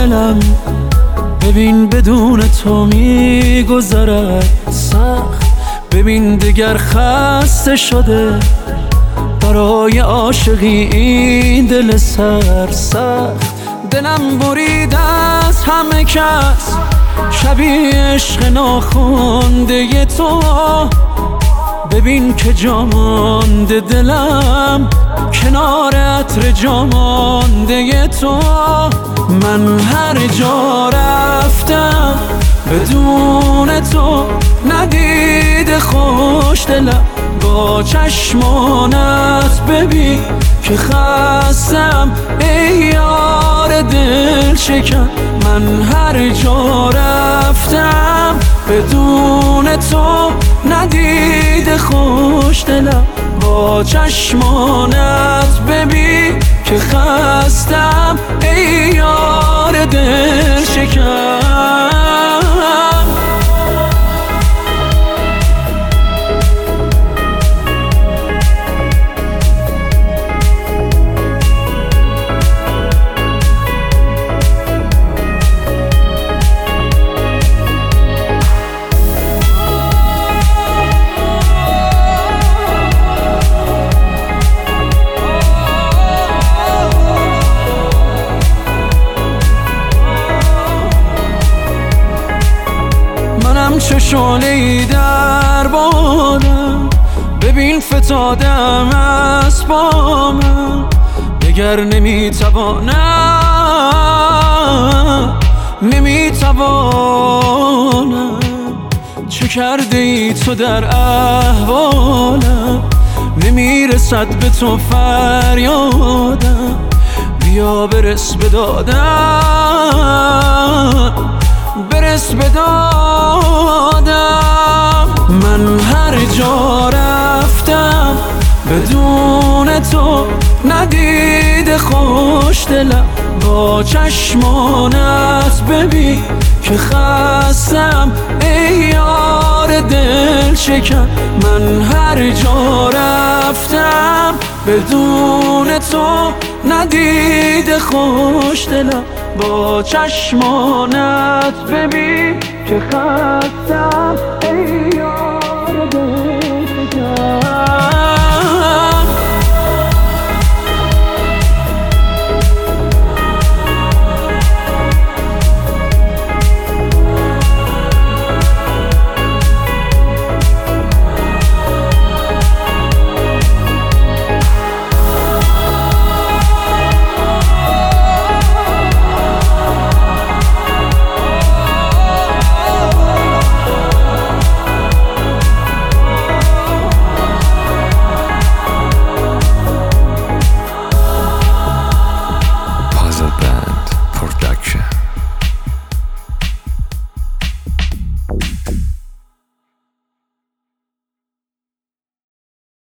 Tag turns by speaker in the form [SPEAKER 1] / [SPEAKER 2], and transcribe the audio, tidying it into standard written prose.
[SPEAKER 1] دلم ببین بدون تو میگذرد سخت. ببین دیگر خسته شده برای عاشقی این دل سرسخت. دلم برید از همه کس شبیه عشق ناخونده تو. ببین که جا مانده دلم کنار عطر جا مانده تو. من هر جا رفتم بدون تو ندیده خوش دلم با چشمانت. ببین که خستم ای یار دل شکن. من هر جا رفتم بدون تو ندیده خوش دلم با چشمانت. ببین که خستم ای یار دل شکن. چه شعله‌ای در بالم ببین فتادم از بامم. دگر نمیتوانم چه کرده ای تو در احوالم. نمیرسد به تو فریادم بیا برس به دادم برس به دادم. من هر جا رفتم بدون تو ندیده خوش دلم با چشمانت. ببین که خستم ای یار دل شکن. من هر جا رفتم بدون تو ندیده خوش دلم با چشمانت. ببین که خستم ای یار دل شکن.